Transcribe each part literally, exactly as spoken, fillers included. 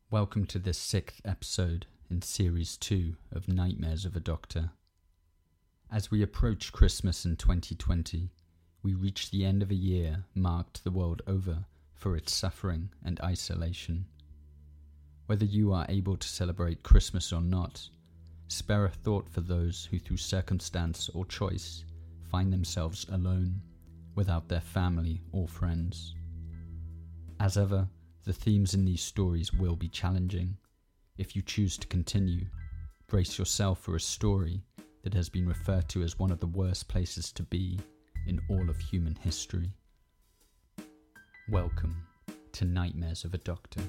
Welcome to this sixth episode in Series two of Nightmares of a Doctor. As we approach Christmas in twenty twenty, we reach the end of a year marked the world over for its suffering and isolation. Whether you are able to celebrate Christmas or not, spare a thought for those who through circumstance or choice find themselves alone, without their family or friends. As ever, the themes in these stories will be challenging. If you choose to continue, brace yourself for a story that has been referred to as one of the worst places to be in all of human history. Welcome to Nightmares of a Doctor.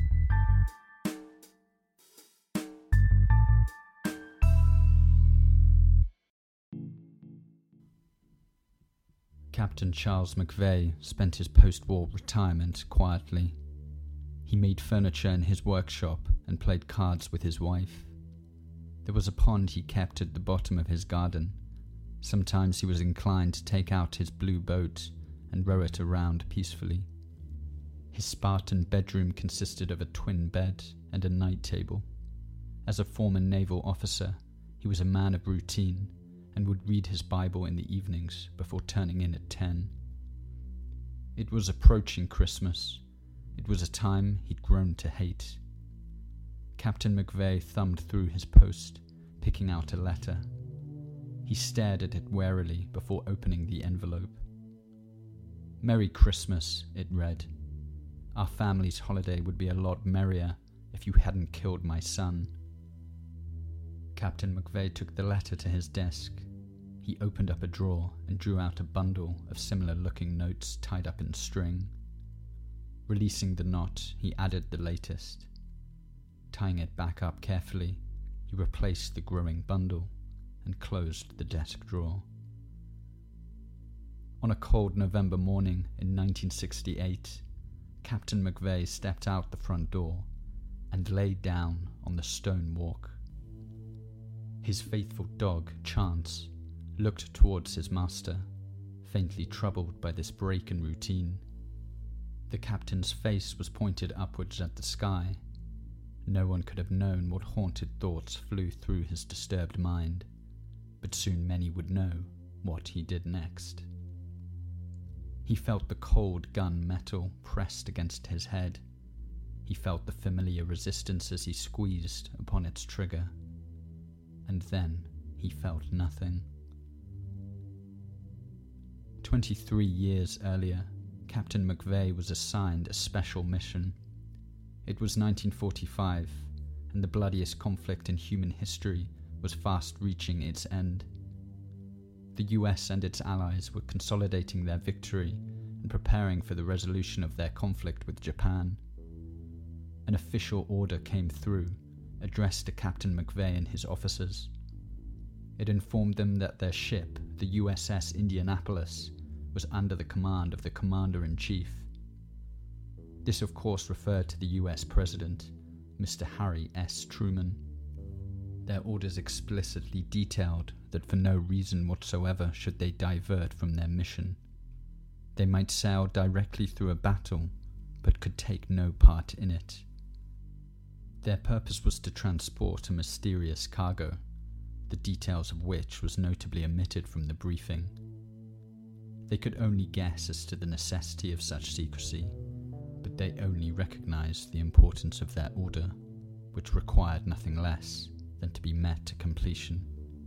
Captain Charles McVeigh spent his post-war retirement quietly. He made furniture in his workshop and played cards with his wife. There was a pond he kept at the bottom of his garden. Sometimes he was inclined to take out his blue boat and row it around peacefully. His Spartan bedroom consisted of a twin bed and a night table. As a former naval officer, he was a man of routine and would read his Bible in the evenings before turning in at ten. It was approaching Christmas. It was a time he'd grown to hate. Captain McVeigh thumbed through his post, picking out a letter. He stared at it warily before opening the envelope. "Merry Christmas," it read. "Our family's holiday would be a lot merrier if you hadn't killed my son." Captain McVeigh took the letter to his desk. He opened up a drawer and drew out a bundle of similar-looking notes tied up in string. Releasing the knot, he added the latest. Tying it back up carefully, he replaced the growing bundle and closed the desk drawer. On a cold November morning in nineteen sixty-eight, Captain McVeigh stepped out the front door and lay down on the stone walk. His faithful dog, Chance, looked towards his master, faintly troubled by this break in routine. The captain's face was pointed upwards at the sky. No one could have known what haunted thoughts flew through his disturbed mind, but soon many would know what he did next. He felt the cold gun metal pressed against his head. He felt the familiar resistance as he squeezed upon its trigger. And then he felt nothing. Twenty-three years earlier, Captain McVeigh was assigned a special mission. It was nineteen forty-five, and the bloodiest conflict in human history was fast reaching its end. The U S and its allies were consolidating their victory and preparing for the resolution of their conflict with Japan. An official order came through, addressed to Captain McVeigh and his officers. It informed them that their ship, the U S S Indianapolis, was under the command of the Commander-in-Chief. This of course referred to the U S President, Mister Harry S. Truman. Their orders explicitly detailed that for no reason whatsoever should they divert from their mission. They might sail directly through a battle, but could take no part in it. Their purpose was to transport a mysterious cargo, the details of which was notably omitted from the briefing. They could only guess as to the necessity of such secrecy, but they only recognized the importance of their order, which required nothing less than to be met to completion.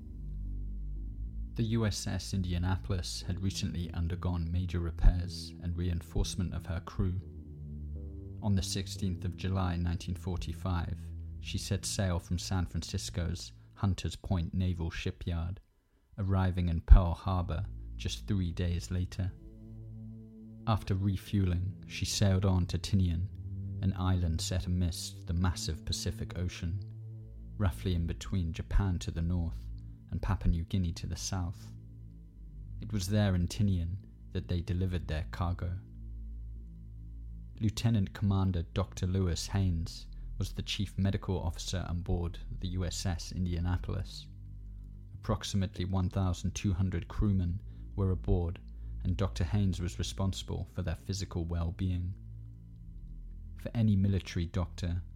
The U S S Indianapolis had recently undergone major repairs and reinforcement of her crew. On the sixteenth of July nineteen forty-five, she set sail from San Francisco's Hunters Point Naval Shipyard, arriving in Pearl Harbor just three days later. After refueling, she sailed on to Tinian, an island set amidst the massive Pacific Ocean, roughly in between Japan to the north and Papua New Guinea to the south. It was there in Tinian that they delivered their cargo. Lieutenant Commander Doctor Lewis Haynes was the chief medical officer on board the U S S Indianapolis. Approximately one thousand two hundred crewmen were aboard, and Doctor Haynes was responsible for their physical well-being. For any military doctor,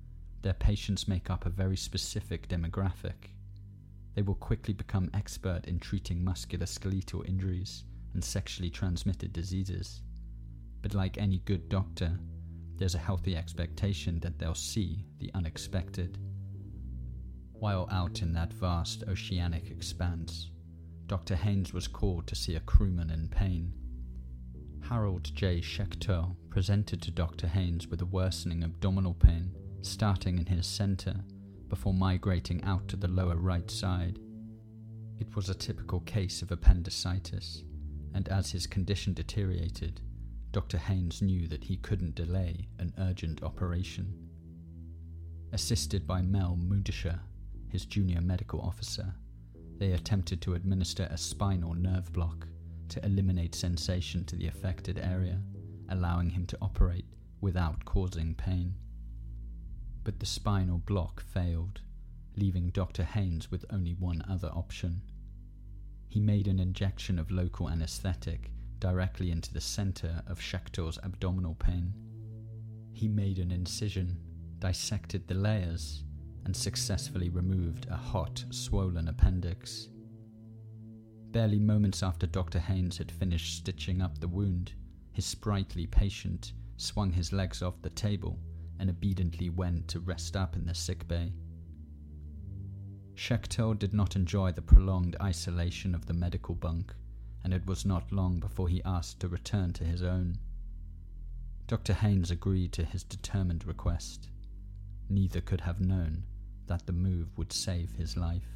Their patients make up a very specific demographic. They will quickly become expert in treating musculoskeletal injuries and sexually transmitted diseases. But like any good doctor, there's a healthy expectation that they'll see the unexpected. While out in that vast oceanic expanse, Doctor Haynes was called to see a crewman in pain. Harold J. Schechter presented to Doctor Haynes with a worsening abdominal pain starting in his center before migrating out to the lower right side. It was a typical case of appendicitis, and as his condition deteriorated, Doctor Haynes knew that he couldn't delay an urgent operation. Assisted by Mel Mudisha, his junior medical officer, they attempted to administer a spinal nerve block to eliminate sensation to the affected area, allowing him to operate without causing pain. But the spinal block failed, leaving Doctor Haynes with only one other option. He made an injection of local anesthetic directly into the center of Schechter's abdominal pain. He made an incision, dissected the layers, and successfully removed a hot, swollen appendix. Barely moments after Doctor Haynes had finished stitching up the wound, his sprightly patient swung his legs off the table and obediently went to rest up in the sick bay. Schechter did not enjoy the prolonged isolation of the medical bunk, and it was not long before he asked to return to his own. Doctor Haynes agreed to his determined request. Neither could have known that the move would save his life.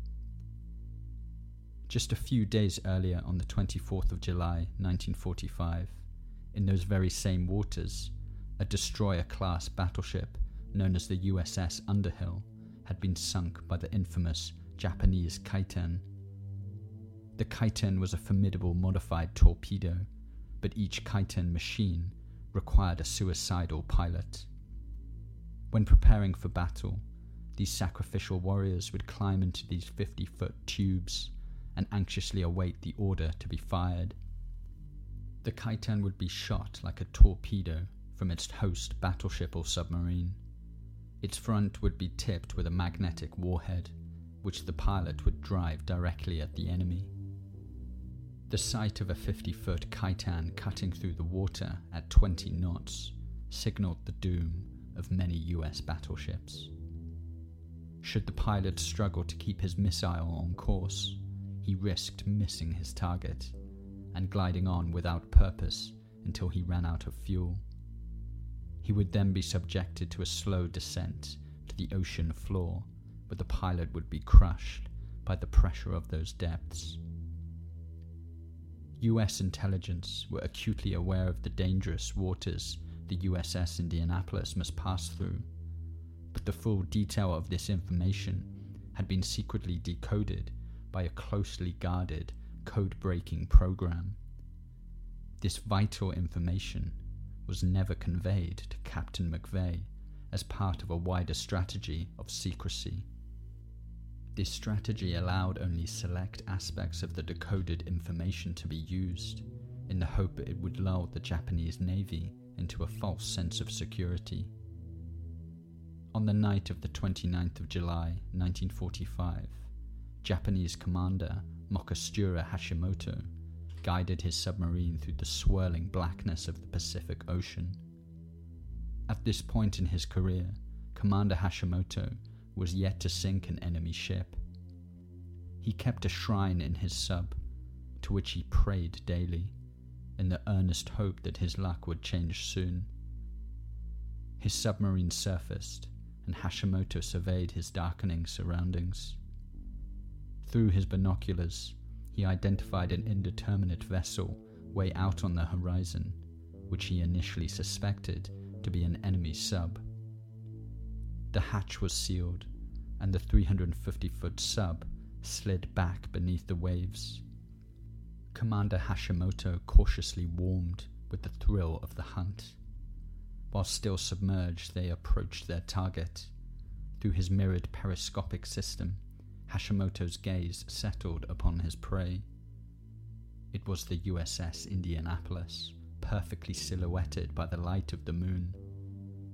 Just a few days earlier, on the twenty-fourth of July, nineteen forty-five, in those very same waters, a destroyer-class battleship known as the U S S Underhill had been sunk by the infamous Japanese Kaiten. The Kaiten was a formidable modified torpedo, but each Kaiten machine required a suicidal pilot. When preparing for battle, these sacrificial warriors would climb into these fifty-foot tubes and anxiously await the order to be fired. The Kaiten would be shot like a torpedo from its host battleship or submarine. Its front would be tipped with a magnetic warhead, which the pilot would drive directly at the enemy. The sight of a fifty-foot Kaiten cutting through the water at twenty knots signaled the doom of many U S battleships. Should the pilot struggle to keep his missile on course, he risked missing his target and gliding on without purpose until he ran out of fuel. He would then be subjected to a slow descent to the ocean floor, where the pilot would be crushed by the pressure of those depths. U S intelligence were acutely aware of the dangerous waters the U S S Indianapolis must pass through, but the full detail of this information had been secretly decoded by a closely guarded, code-breaking program. This vital information was never conveyed to Captain McVeigh as part of a wider strategy of secrecy. This strategy allowed only select aspects of the decoded information to be used, in the hope it would lull the Japanese Navy into a false sense of security. On the night of the twenty-ninth of July, nineteen forty-five, Japanese commander Mokastura Hashimoto guided his submarine through the swirling blackness of the Pacific Ocean. At this point in his career, Commander Hashimoto was yet to sink an enemy ship. He kept a shrine in his sub, to which he prayed daily, in the earnest hope that his luck would change soon. His submarine surfaced, and Hashimoto surveyed his darkening surroundings. Through his binoculars, he identified an indeterminate vessel way out on the horizon, which he initially suspected to be an enemy sub. The hatch was sealed, and the three hundred fifty foot sub slid back beneath the waves. Commander Hashimoto cautiously warmed with the thrill of the hunt. While still submerged, they approached their target. Through his mirrored periscopic system, Hashimoto's gaze settled upon his prey. It was the U S S Indianapolis, perfectly silhouetted by the light of the moon.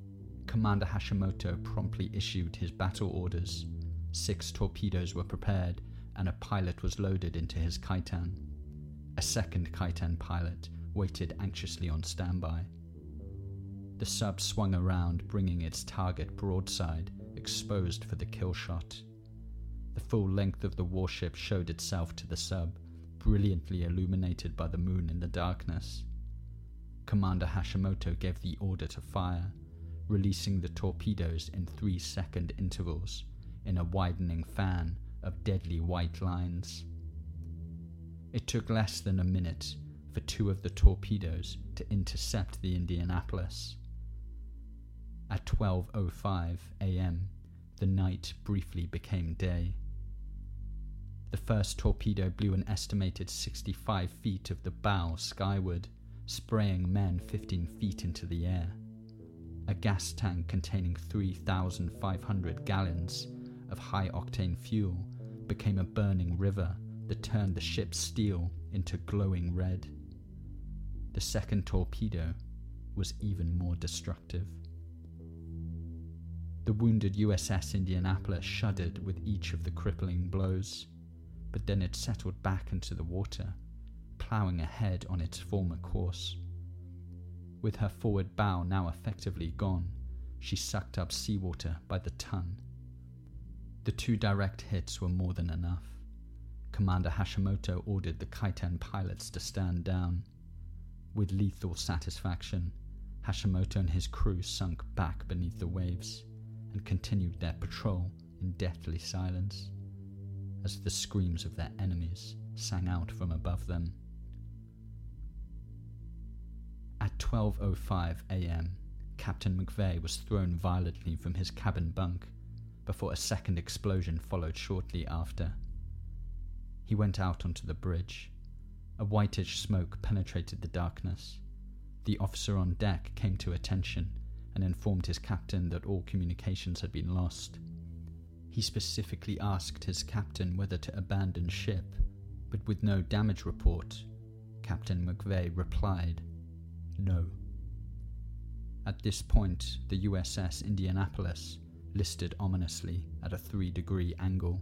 Commander Hashimoto promptly issued his battle orders. Six torpedoes were prepared, and a pilot was loaded into his Kaitan. A second Kaitan pilot waited anxiously on standby. The sub swung around, bringing its target broadside, exposed for the kill shot. The full length of the warship showed itself to the sub, brilliantly illuminated by the moon in the darkness. Commander Hashimoto gave the order to fire, releasing the torpedoes in three-second intervals in a widening fan of deadly white lines. It took less than a minute for two of the torpedoes to intercept the Indianapolis. At twelve oh five a.m., the night briefly became day. The first torpedo blew an estimated sixty-five feet of the bow skyward, spraying men fifteen feet into the air. A gas tank containing three thousand five hundred gallons of high-octane fuel became a burning river that turned the ship's steel into glowing red. The second torpedo was even more destructive. The wounded U S S Indianapolis shuddered with each of the crippling blows, but then it settled back into the water, ploughing ahead on its former course. With her forward bow now effectively gone, she sucked up seawater by the ton. The two direct hits were more than enough. Commander Hashimoto ordered the Kaitan pilots to stand down. With lethal satisfaction, Hashimoto and his crew sunk back beneath the waves and continued their patrol in deathly silence as the screams of their enemies sang out from above them. At twelve oh five a.m., Captain McVeigh was thrown violently from his cabin bunk before a second explosion followed shortly after. He went out onto the bridge. A whitish smoke penetrated the darkness. The officer on deck came to attention and informed his captain that all communications had been lost. He specifically asked his captain whether to abandon ship, but with no damage report, Captain McVeigh replied, "No." At this point, the U S S Indianapolis listed ominously at a three-degree angle.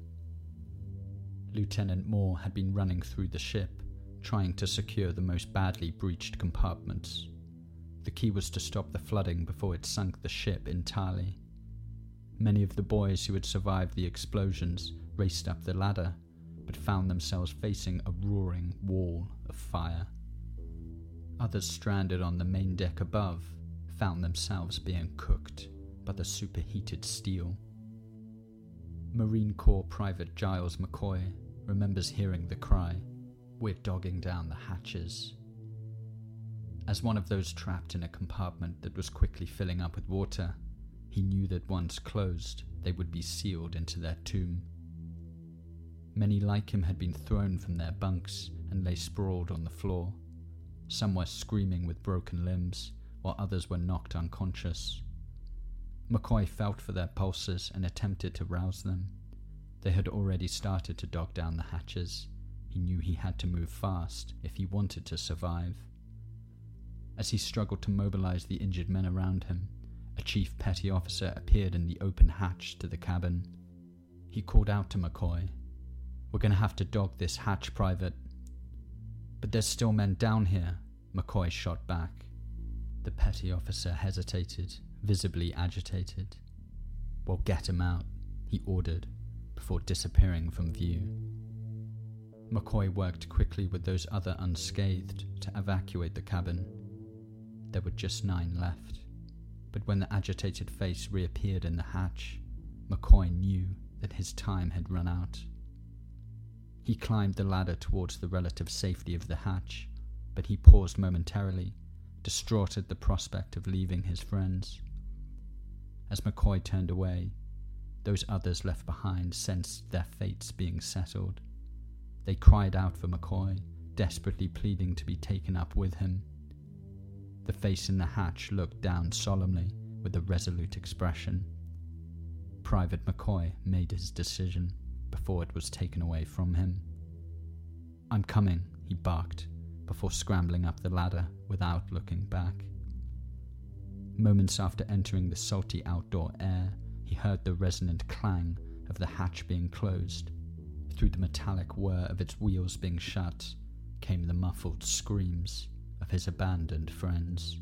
Lieutenant Moore had been running through the ship, trying to secure the most badly breached compartments. The key was to stop the flooding before it sunk the ship entirely. Many of the boys who had survived the explosions raced up the ladder, but found themselves facing a roaring wall of fire. Others stranded on the main deck above found themselves being cooked by the superheated steel. Marine Corps Private Giles McCoy remembers hearing the cry, "We're dogging down the hatches." As one of those trapped in a compartment that was quickly filling up with water, he knew that once closed, they would be sealed into their tomb. Many like him had been thrown from their bunks and lay sprawled on the floor. Some were screaming with broken limbs, while others were knocked unconscious. McCoy felt for their pulses and attempted to rouse them. They had already started to dog down the hatches. He knew he had to move fast if he wanted to survive. As he struggled to mobilize the injured men around him, a chief petty officer appeared in the open hatch to the cabin. He called out to McCoy, "We're going to have to dog this hatch, Private." "But there's still men down here," McCoy shot back. The petty officer hesitated, visibly agitated. "Well, get him out," he ordered, before disappearing from view. McCoy worked quickly with those other unscathed to evacuate the cabin. There were just nine left, but when the agitated face reappeared in the hatch, McCoy knew that his time had run out. He climbed the ladder towards the relative safety of the hatch, but he paused momentarily, distraught at the prospect of leaving his friends. As McCoy turned away, those others left behind sensed their fates being settled. They cried out for McCoy, desperately pleading to be taken up with him. The face in the hatch looked down solemnly with a resolute expression. Private McCoy made his decision before it was taken away from him. "I'm coming," he barked, before scrambling up the ladder without looking back. Moments after entering the salty outdoor air, he heard the resonant clang of the hatch being closed. Through the metallic whir of its wheels being shut came the muffled screams of his abandoned friends.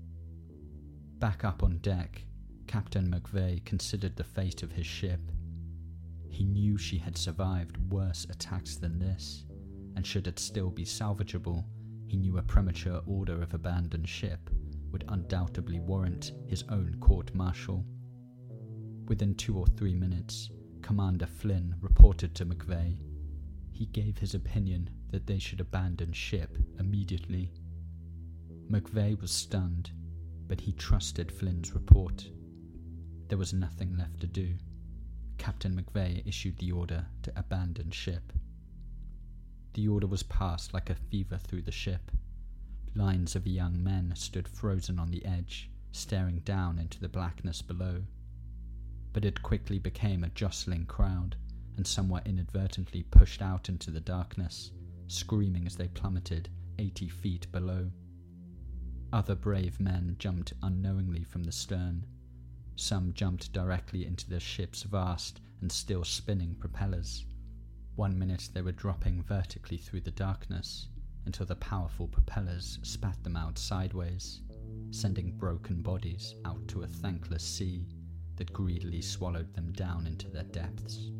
Back up on deck, Captain McVeigh considered the fate of his ship. He knew she had survived worse attacks than this, and should it still be salvageable, he knew a premature order of abandoned ship would undoubtedly warrant his own court-martial. Within two or three minutes, Commander Flynn reported to McVeigh. He gave his opinion that they should abandon ship immediately. McVeigh was stunned, but he trusted Flynn's report. There was nothing left to do. Captain McVeigh issued the order to abandon ship. The order was passed like a fever through the ship. Lines of young men stood frozen on the edge, staring down into the blackness below. But it quickly became a jostling crowd, and some were inadvertently pushed out into the darkness, screaming as they plummeted eighty feet below. Other brave men jumped unknowingly from the stern. Some jumped directly into the ship's vast and still spinning propellers. One minute they were dropping vertically through the darkness, until the powerful propellers spat them out sideways, sending broken bodies out to a thankless sea that greedily swallowed them down into their depths.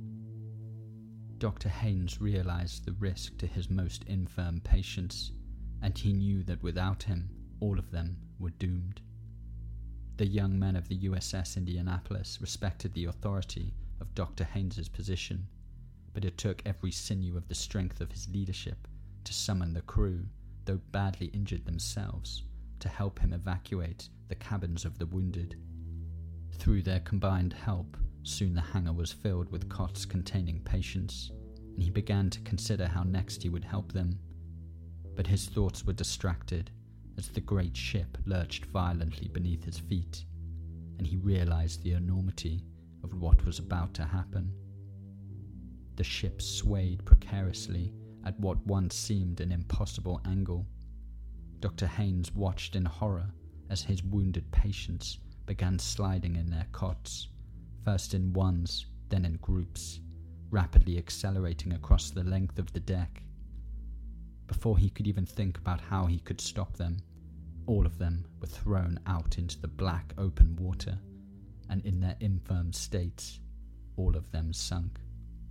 Doctor Haynes realized the risk to his most infirm patients, and he knew that without him, all of them were doomed. The young men of the U S S Indianapolis respected the authority of Doctor Haynes's position, but it took every sinew of the strength of his leadership to summon the crew, though badly injured themselves, to help him evacuate the cabins of the wounded. Through their combined help, soon the hangar was filled with cots containing patients, and he began to consider how next he would help them. But his thoughts were distracted as the great ship lurched violently beneath his feet, and he realized the enormity of what was about to happen. The ship swayed precariously at what once seemed an impossible angle. Doctor Haynes watched in horror as his wounded patients began sliding in their cots, first in ones, then in groups, rapidly accelerating across the length of the deck. Before he could even think about how he could stop them, all of them were thrown out into the black open water, and in their infirm states, all of them sunk.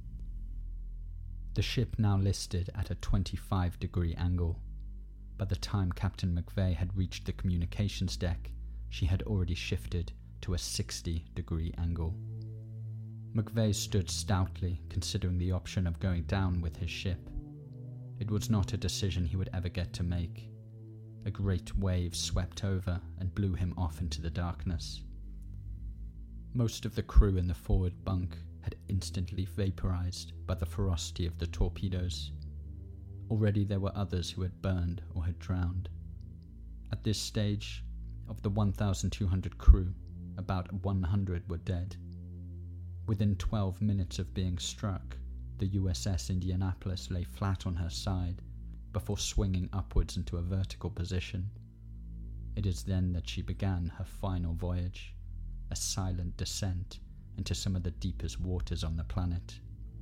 The ship now listed at a twenty-five degree angle. By the time Captain McVeigh had reached the communications deck, she had already shifted to a sixty degree angle. McVeigh stood stoutly, considering the option of going down with his ship. It was not a decision he would ever get to make. A great wave swept over and blew him off into the darkness. Most of the crew in the forward bunk had instantly vaporized by the ferocity of the torpedoes. Already there were others who had burned or had drowned. At this stage, of the one thousand two hundred crew, about one hundred were dead. Within twelve minutes of being struck, the U S S Indianapolis lay flat on her side before swinging upwards into a vertical position. It is then that she began her final voyage, a silent descent into some of the deepest waters on the planet.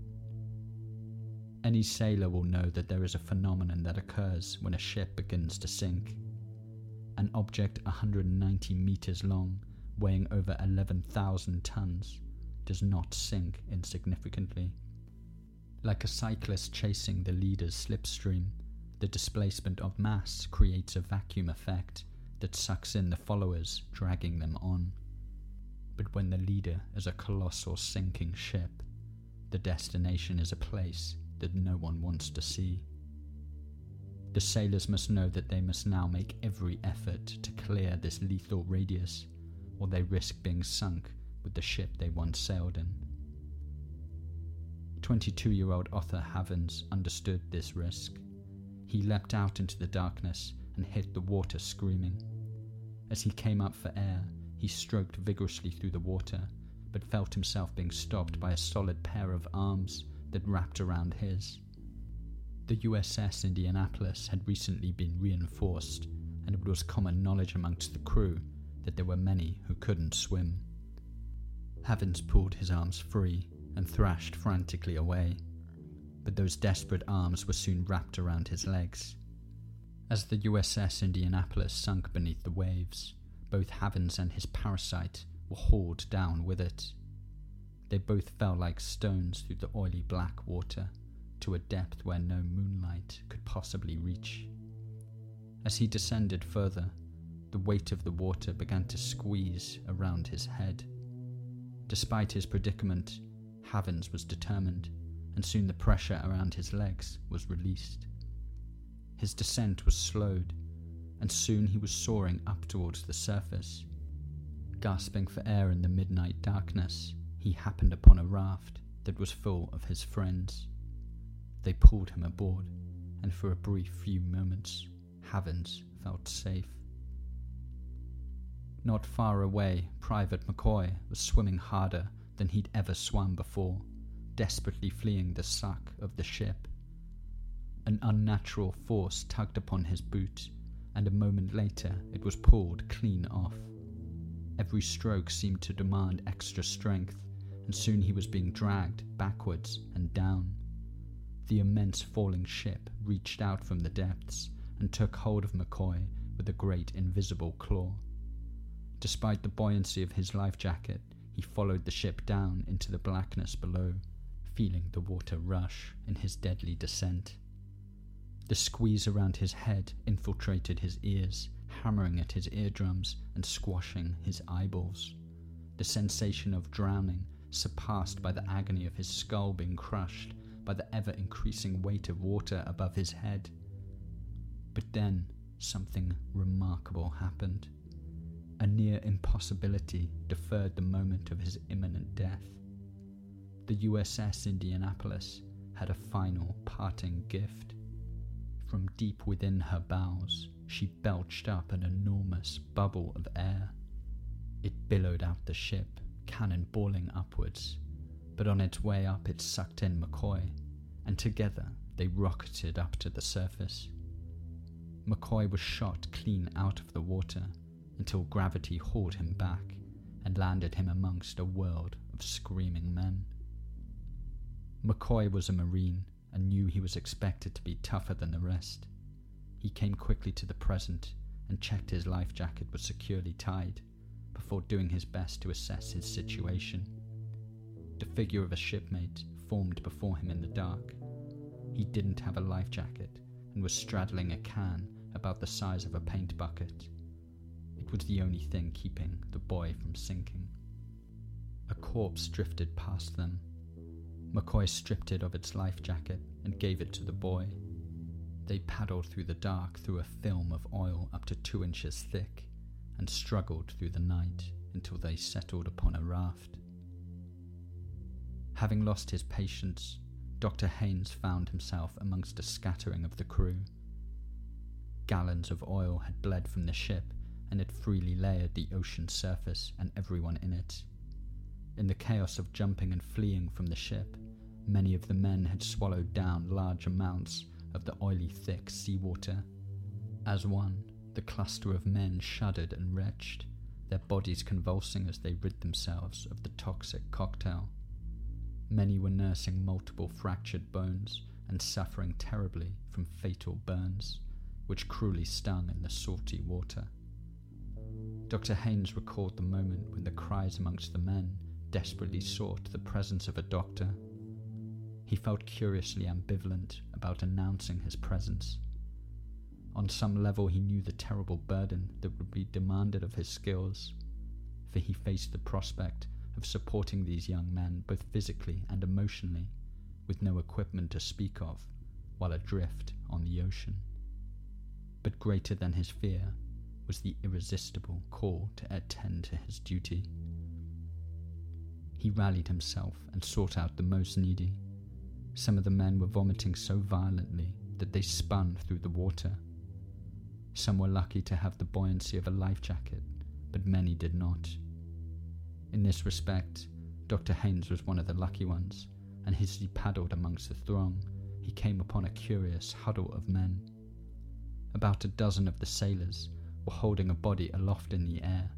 Any sailor will know that there is a phenomenon that occurs when a ship begins to sink. An object one hundred ninety meters long, weighing over eleven thousand tons, does not sink insignificantly. Like a cyclist chasing the leader's slipstream, the displacement of mass creates a vacuum effect that sucks in the followers, dragging them on. But when the leader is a colossal sinking ship, the destination is a place that no one wants to see. The sailors must know that they must now make every effort to clear this lethal radius, or they risk being sunk with the ship they once sailed in. twenty-two-year-old Otto Havens understood this risk. He leapt out into the darkness and hit the water screaming. As he came up for air, he stroked vigorously through the water, but felt himself being stopped by a solid pair of arms that wrapped around his. The U S S Indianapolis had recently been reinforced, and it was common knowledge amongst the crew that there were many who couldn't swim. Havens pulled his arms free and thrashed frantically away, but those desperate arms were soon wrapped around his legs. As the U S S Indianapolis sunk beneath the waves, both Havens and his parasite were hauled down with it. They both fell like stones through the oily black water to a depth where no moonlight could possibly reach. As he descended further, the weight of the water began to squeeze around his head. Despite his predicament, Havens was determined, and soon the pressure around his legs was released. His descent was slowed, and soon he was soaring up towards the surface. Gasping for air in the midnight darkness, he happened upon a raft that was full of his friends. They pulled him aboard, and for a brief few moments, Havens felt safe. Not far away, Private McCoy was swimming harder than he'd ever swum before, desperately fleeing the suck of the ship. An unnatural force tugged upon his boot, and a moment later it was pulled clean off. Every stroke seemed to demand extra strength, and soon he was being dragged backwards and down. The immense falling ship reached out from the depths and took hold of McCoy with a great invisible claw. Despite the buoyancy of his life jacket, he followed the ship down into the blackness below, feeling the water rush in his deadly descent. The squeeze around his head infiltrated his ears, hammering at his eardrums and squashing his eyeballs. The sensation of drowning, surpassed by the agony of his skull being crushed by the ever-increasing weight of water above his head. But then something remarkable happened. A near impossibility deferred the moment of his imminent death. The U S S Indianapolis had a final parting gift. From deep within her bowels, she belched up an enormous bubble of air. It billowed out the ship, cannonballing upwards, but on its way up it sucked in McCoy, and together they rocketed up to the surface. McCoy was shot clean out of the water until gravity hauled him back and landed him amongst a world of screaming men. McCoy was a Marine and knew he was expected to be tougher than the rest. He came quickly to the present and checked his life jacket was securely tied before doing his best to assess his situation. The figure of a shipmate formed before him in the dark. He didn't have a life jacket and was straddling a can about the size of a paint bucket. It was the only thing keeping the boy from sinking. A corpse drifted past them. McCoy stripped it of its life jacket and gave it to the boy. They paddled through the dark through a film of oil up to two inches thick and struggled through the night until they settled upon a raft. Having lost his patience, Doctor Haynes found himself amongst a scattering of the crew. Gallons of oil had bled from the ship and had freely layered the ocean surface and everyone in it. In the chaos of jumping and fleeing from the ship, many of the men had swallowed down large amounts of the oily thick seawater. As one, the cluster of men shuddered and retched, their bodies convulsing as they rid themselves of the toxic cocktail. Many were nursing multiple fractured bones and suffering terribly from fatal burns, which cruelly stung in the salty water. Doctor Haynes recalled the moment when the cries amongst the men desperately sought the presence of a doctor. He felt curiously ambivalent about announcing his presence. On some level he knew the terrible burden that would be demanded of his skills, for he faced the prospect of supporting these young men both physically and emotionally, with no equipment to speak of, while adrift on the ocean. But greater than his fear was the irresistible call to attend to his duty. He rallied himself and sought out the most needy. Some of the men were vomiting so violently that they spun through the water. Some were lucky to have the buoyancy of a life jacket, but many did not. In this respect, Doctor Haynes was one of the lucky ones, and as he paddled amongst the throng, he came upon a curious huddle of men. About a dozen of the sailors were holding a body aloft in the air,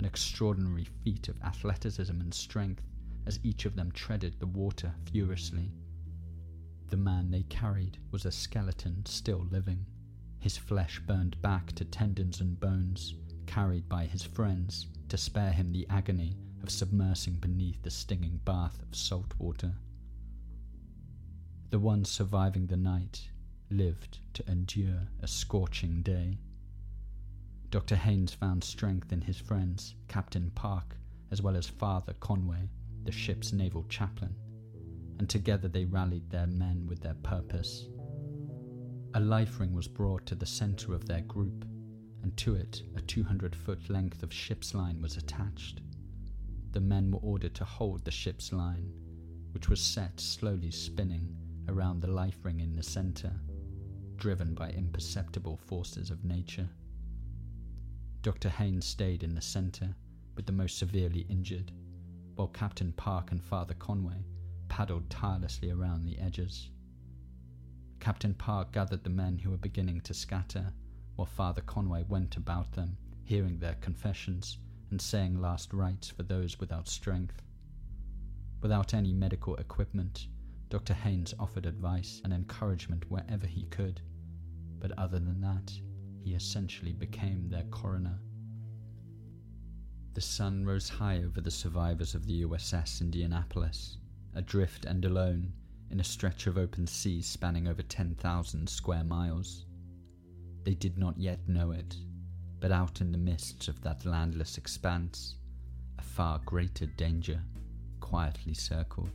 an extraordinary feat of athleticism and strength, as each of them treaded the water furiously. The man they carried was a skeleton still living, his flesh burned back to tendons and bones, carried by his friends to spare him the agony of submersing beneath the stinging bath of salt water. The one surviving the night lived to endure a scorching day. Doctor Haynes found strength in his friends, Captain Park, as well as Father Conway, the ship's naval chaplain, and together they rallied their men with their purpose. A life ring was brought to the centre of their group, and to it a two hundred foot length of ship's line was attached. The men were ordered to hold the ship's line, which was set slowly spinning around the life ring in the centre, driven by imperceptible forces of nature. Doctor Haynes stayed in the centre with the most severely injured, while Captain Park and Father Conway paddled tirelessly around the edges. Captain Park gathered the men who were beginning to scatter, while Father Conway went about them, hearing their confessions and saying last rites for those without strength. Without any medical equipment, Doctor Haynes offered advice and encouragement wherever he could, but other than that, he essentially became their coroner. The sun rose high over the survivors of the U S S Indianapolis, adrift and alone in a stretch of open sea spanning over ten thousand square miles. They did not yet know it, but out in the mists of that landless expanse, a far greater danger quietly circled.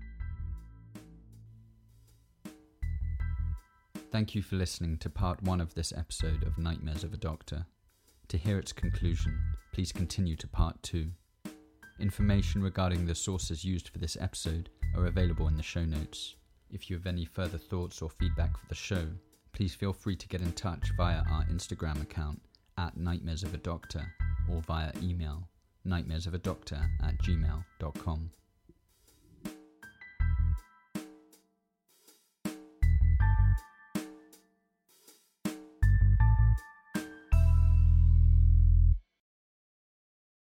Thank you for listening to part one of this episode of Nightmares of a Doctor. To hear its conclusion, please continue to part two. Information regarding the sources used for this episode are available in the show notes. If you have any further thoughts or feedback for the show, please feel free to get in touch via our Instagram account at Nightmares of a Doctor or via email nightmaresofadoctor at gmail dot com.